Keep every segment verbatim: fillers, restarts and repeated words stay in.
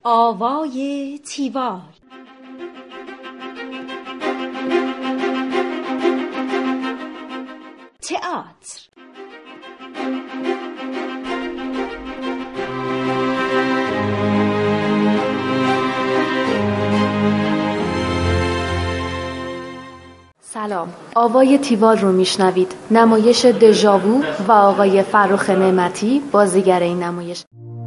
آوای تیوال. تئاتر. سلام، آوای تیوال رو میشنوید. نمایش دژاوو و آقای فرخ نعمتی بازیگر این نمایش.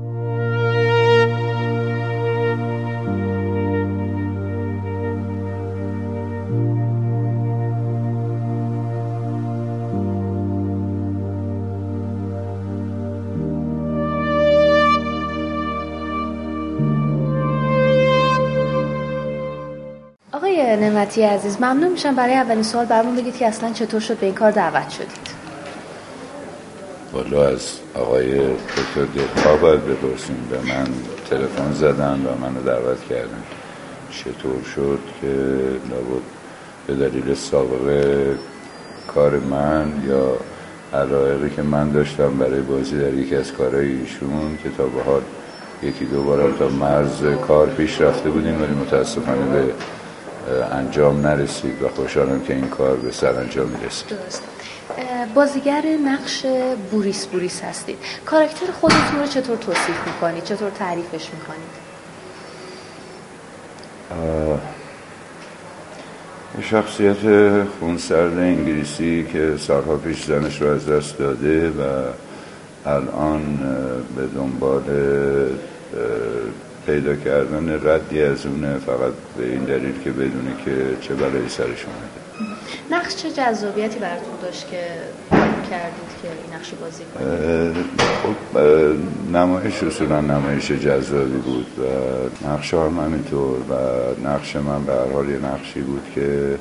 آقای نعمتی عزیز، ممنون میشم برای اولین سوال برامون بگید که اصلا چطور شد به این کار دعوت شدید؟ والا از آقای دکتر دلخواه باید بپرسیم. به من تلفن زدن و منو دعوت کردن. چطور شد که لابد به دلیل سابقه کار من یا علایقی که من داشتم برای بازی در یکی از کارهای ایشون که تا به حال یکی دو بارم تا مرز کار پیش رفته بودیم ولی متاسفانه به انجام نرسید و خوشحالم که این کار به سرانجام رسید. درست. بازیگر نقش بوریس بوریس هستید. کاراکتر خودتون رو چطور توصیف میکنید؟ چطور تعریفش میکنید؟ یه شخصیت خونسرد انگلیسی که سالها پیش زنش رو از دست داده و الان به دنبال پیدا کردن ردی از اونه، فقط به این دلیل که بدونه که چه بلایی سرش اومده. نقش چه جذابیتی براتون داشت که کردید که این نقش بازی کنید؟ خب نمایش اصولا نمایش جذابی بود و نقش هم همینطور و نقش من به هر حال یه نقشی بود که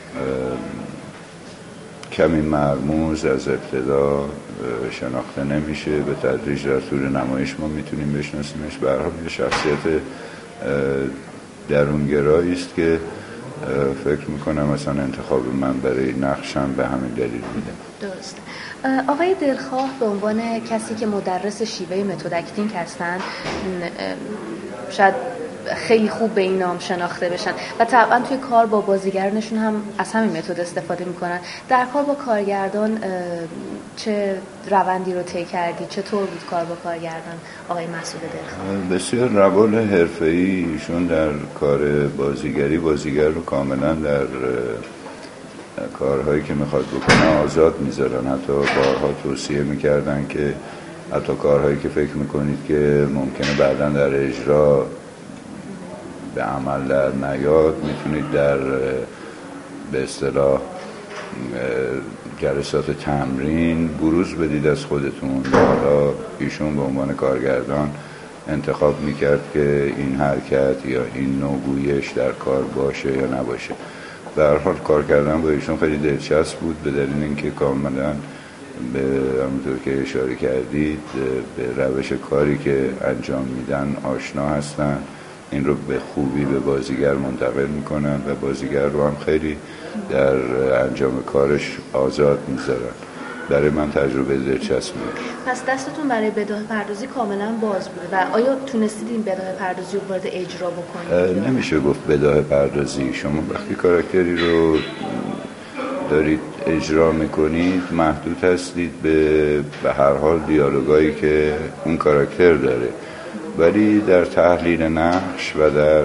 کمی مرموز از ابتدا شناخته نمیشه، به تدریج در طول نمایش ما میتونیم بشناسیمش. به هر حال یه شخصیت درونگرایی است که فکر میکنم مثلا انتخاب من برای نقشم به همین دلیل بوده. درست. آقای دلخواه به عنوان کسی که مدرس شیوه متد اکتینگ هستن شاید خیلی خوب به این نام شناخته بشن و طبعا توی کار با بازیگرانشون هم از همین متد استفاده میکنن. در کار با کارگردان چه روندی رو طی کردی؟ چطور بود کار با کارگردان آقای مسعود دلخواه؟ بسیار روال حرفه‌ای. ایشون در کار بازیگری بازیگر رو کاملا در کارهایی که میخواد بکنه آزاد میذارن. حتی بارها توصیه میکردن که حتی کارهایی که فکر میکنید که ممکنه بعداً در اجرا به عمل در نیاد میتونید در به اصطلاح جلسات تمرین بروز بدید از خودتون. حالا ایشون به عنوان کارگردان انتخاب میکرد که این حرکت یا این نوع گویش در کار باشه یا نباشه. در حال کار کردن با ایشون خیلی دلچسب بود به دلیل اینکه کاملا به همونطور که اشاره کردید به روش کاری که انجام میدن آشنا هستن. این رو به خوبی به بازیگر منتقل میکنن و بازیگر رو هم خیلی در انجام کارش آزاد میذارن. برای من تجربه دلچسبی بود. پس دستتون برای بداهه پردازی کاملا باز بوده و آیا تونستید این بداهه پردازی رو وارد اجرا بکنید؟ نمیشه گفت بداهه پردازی. شما وقتی کاراکتری رو دارید اجرا میکنید محدود هستید به به هر حال دیالوگایی که اون کاراکتر داره، ولی در تحلیل نقش و در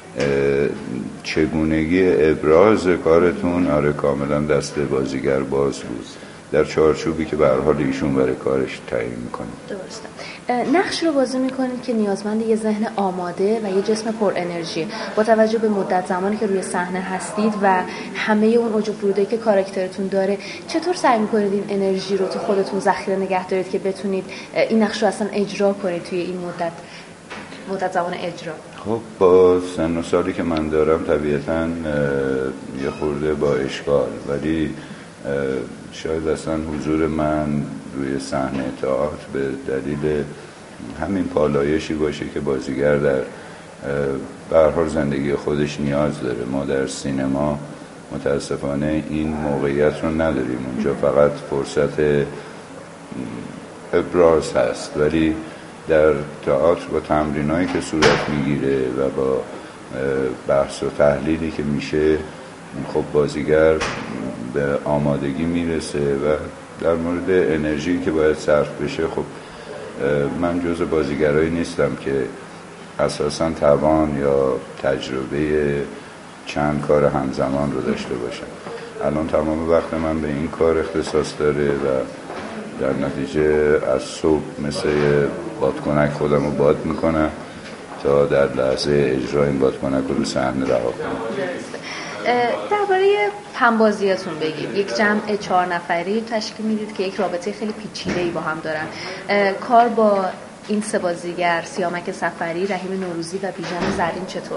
چگونگی ابراز کارتون آره کاملا دست بازیگر باز بود در چارچوبی که به هر حال ایشون برای کارش تعیین میکنه. درسته. نقش رو بازی میکنید که نیازمند یه ذهن آماده و یه جسم پر انرژی. با توجه به مدت زمانی که روی صحنه هستید و همه اون اوج و فرودی که کاراکترتون داره، چطور سعی میکنید این انرژی رو تو خودتون ذخیره نگه دارید که بتونید این نقش رو اصلا اجرا کنید توی این مدت مدت زمان اجرا؟ خب با سن و سالی که من دارم طبیعتاً یه خورده با اشکال، ولی شاید اصلا حضور من روی صحنه تئاتر به دلیل همین پالایشی باشه که بازیگر در به هر حال زندگی خودش نیاز داره. ما در سینما متاسفانه این موقعیت رو نداریم. اونجا فقط فرصت ابراز هست، ولی در تئاتر با تمرینایی که صورت میگیره و با بحث و تحلیلی که میشه خب بازیگر به آمادگی میرسه و در مورد انرژی که باید صرف بشه خب من جزو بازیگرایی نیستم که اساساً توان یا تجربه چند کار همزمان رو داشته باشم. الان تمام وقت من به این کار اختصاص داره و در نتیجه از صبح مثل بادکنک خودم رو باد میکنم تا در لحظه اجرای این بادکنک رو رو صحنه رها کنم. درباره همبازیاتون بگید. یک جمع چهار نفری تشکیل میدید که یک رابطه خیلی پیچیده‌ای با هم دارن. کار با این سه بازیگر سیامک صفری، رحیم نوروزی و بیژن زرین چطور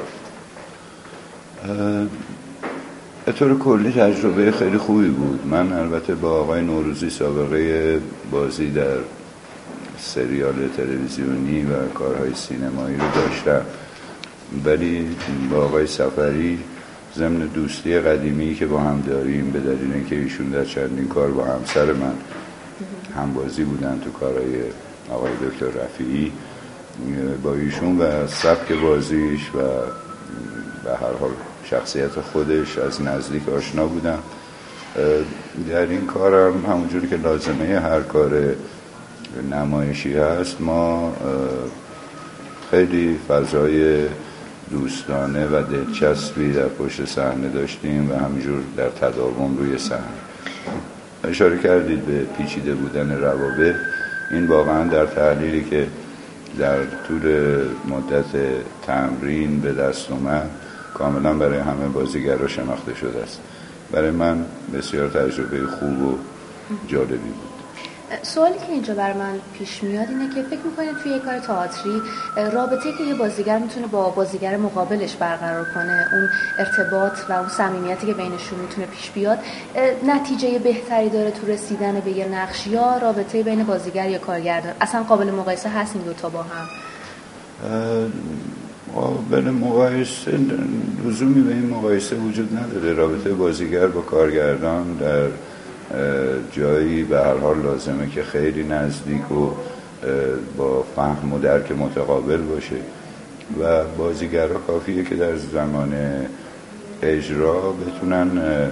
بود؟ به طور کلی تجربه خیلی خوبی بود. من البته با آقای نوروزی سابقه بازی در سریال تلویزیونی و کارهای سینمایی رو داشتم، ولی با آقای صفری ضمن دوستی قدیمی که با هم داریم به دلیل اینکه ایشون در چندین کار با همسر من همبازی بودن تو کارهای آقای دکتر رفیعی، با ایشون و سبک بازیش و به هر حال شخصیت خودش از نزدیک آشنا بودم. در این کارم همونجوری که لازمه هر کار نمایشی هست ما خیلی فضای دوستانه و دلچسبی در پشت صحنه داشتیم و همینجور در تداوم روی صحنه. اشاره کردید به پیچیده بودن روابط. این واقعا در تحلیلی که در طول مدت تمرین به دست اومد کاملا برای همه بازیگرها شناخته شده است. برای من بسیار تجربه خوب و جالبی بود. سوالی که اینجا بر من پیش میاد اینه که فکر میکنید توی یک کار تئاتری رابطه‌ای که یه بازیگر میتونه با بازیگر مقابلش برقرار کنه، اون ارتباط و اون صمیمیتی که بینشون میتونه پیش بیاد، نتیجه بهتری داره تو رسیدن به یه نقش، یا رابطه بین بازیگر یا کارگردان اصلا قابل مقایسه هست این دوتا با هم؟ قابل مقایسه لزومی به این مقایسه وجود نداره. رابطه بازیگر با کارگردان در جایی به هر حال لازمه که خیلی نزدیک و با فهم و درک متقابل باشه و بازیگرها کافیه که در زمان اجرا بتونن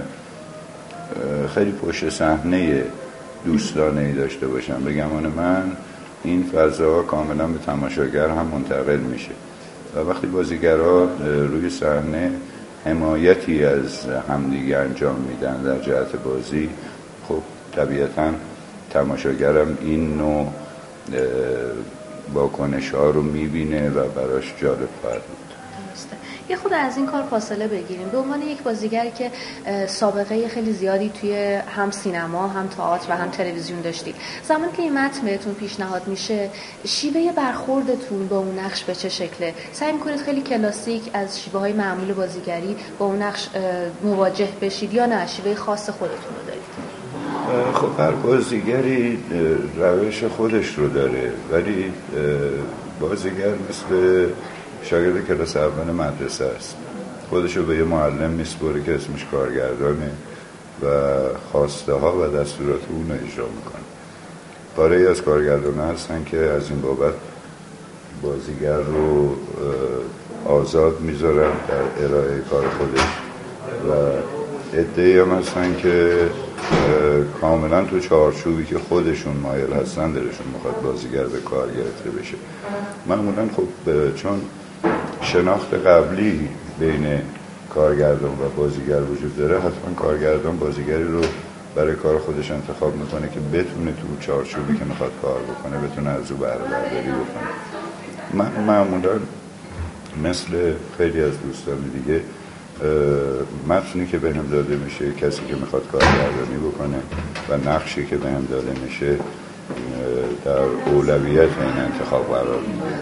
خیلی پشت صحنه دوستانه‌ای داشته باشن. به گمان من این فضا کاملا به تماشاگر هم منتقل میشه و وقتی بازیگرها روی صحنه حمایتی از همدیگه انجام میدن در جهت بازی، خب طبیعتاً تماشاگرم این نوع واکنش ها رو میبینه و براش جالب خواهد بود. یه خود از این کار فاصله بگیریم. به عنوان یک بازیگری که سابقه خیلی زیادی توی هم سینما، هم تئاتر و هم تلویزیون داشتید، زمانی که این متن بهتون پیشنهاد میشه شیوه برخوردتون با اون نقش به چه شکله؟ سعی میکنید خیلی کلاسیک از شیوه های معمول بازیگری با اون نقش مواجه بشید یا نه شیوه خاص خودتون رو دارید؟ خب هر بازیگری روش خودش رو داره، ولی بازیگر مثل شاگرد کلاس اول مدرسه است، خودشو به یه معلم میسپره که اسمش کارگردانه و خواسته ها و دستورات اون رو اجرا میکنه. پاره از کارگردان هستن که از این بابت بازیگر رو آزاد میذارن در ارائه کار خودش و عده‌ای هم هستن که کاملا تو چارچوبی که خودشون مایل هستن دلشون میخواد بازیگر به کار گرفته بشه. معمولا خب چون شناخت قبلی بین کارگردان و بازیگر وجود داره، حتما کارگردان بازیگری رو برای کار خودش انتخاب میکنه که بتونه تو چارچوبی که میخواد کار بکنه بتونه از او بهره برداری بکنه. من معمولا مثل خیلی از دوستان دیگه متنی که بهم داده میشه، کسی که میخواد کارگردانی بکنه و نقشی که بهم داده میشه در اولویت این انتخاب قرار میده.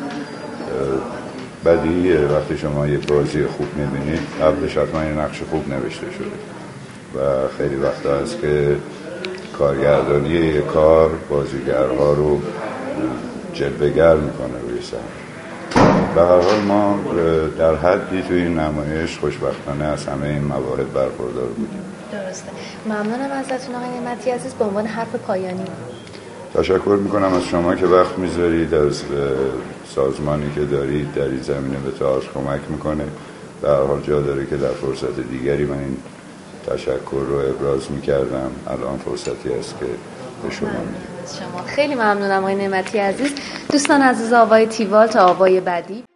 بدیهیه وقتی شما یه بازی خوب میبینید قبلش حتما یه نقش خوب نوشته شده و خیلی وقتا هست که کارگردانی یه کار بازیگرها رو جلوه‌گر میکنه روی صحنه. به هر حال ما در حدی توی این نمایش خوشبختانه از همه این موارد برخوردار بودیم. درسته. ممنونم ازتون آقای نعمتی عزیز. به عنوان حرف پایانی تشکر میکنم از شما که وقت میذارید، از سازمانی که دارید در این زمینه به تئاتر کمک میکنه. به هر حال جا داره که در فرصت دیگری من این تشکر رو ابراز میکردم. الان فرصتی است که به شما میگم. شما خیلی ممنونم آقای نعمتی عزیز. دوستان عزیز، آوای تیوال تا آوای بعدی.